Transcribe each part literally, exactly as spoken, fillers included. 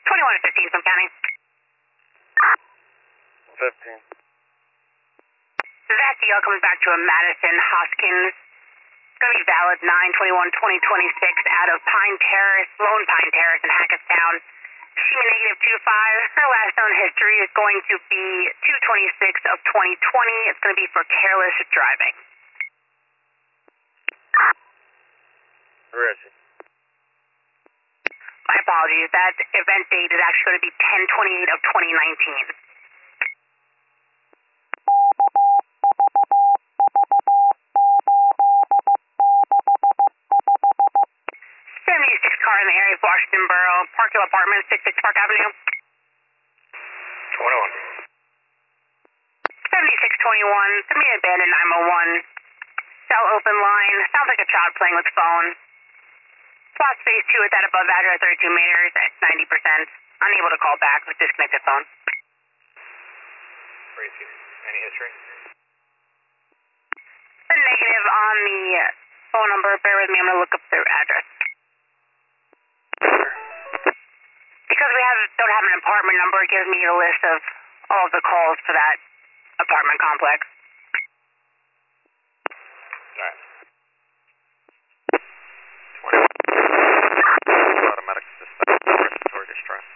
twenty-one fifteen from county. fifteen. That deal comes back to a Madison Hoskins. It's going to be valid nine twenty-one twenty twenty-six out of Pine Terrace, Lone Pine Terrace in Hackettstown. She negative two five. Her last known history is going to be two twenty-six of twenty twenty. It's going to be for careless driving. Where is she? My apologies. That event date is actually going to be ten twenty-eight of twenty nineteen. seventy-six car in the area of Washington Borough, Parkhill Apartments, sixty-six Park Avenue. twenty-one. seventy-six twenty-one, send me an abandoned nine one one. Cell open line, sounds like a child playing with phone. Plot space two at that above address thirty-two meters at ninety percent. Unable to call back with disconnected phone. Tracy, any history? A negative on the phone number. Bear with me, I'm going to look up their address. Because we have don't have an apartment number, it gives me a list of all of the calls for that apartment complex. Alright. twenty-one. Automatic dispatch, respiratory distress.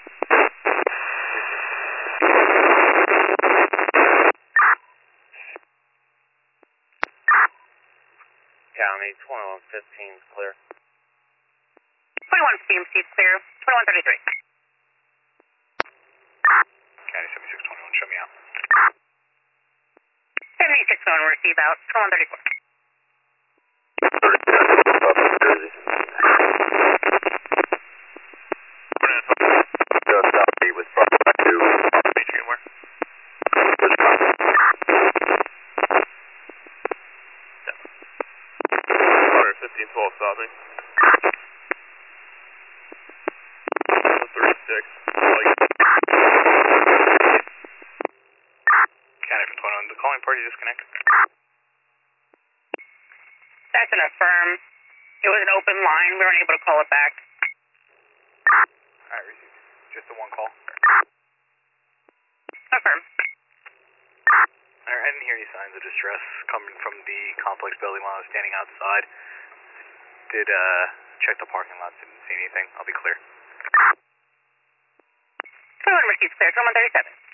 County, twenty-one fifteen is clear. twenty-one C M C is clear. twenty-one thirty-three. County, seventy-six twenty-one, show me out. seventy-six one, receive out. twenty-one thirty-four. Was brought back to Beachview where? fifteen twelve, stop me. thirty-six. County from twenty-one. The calling party disconnected. That's an affirm. It was an open line. We weren't able to call it back. Alright, received. Just the one call? Affirm. Alright, I didn't hear any signs of distress coming from the complex building while I was standing outside. Did, uh, check the parking lot, didn't see anything. I'll be clear. twenty-one receives clear. twenty-one thirty-seven.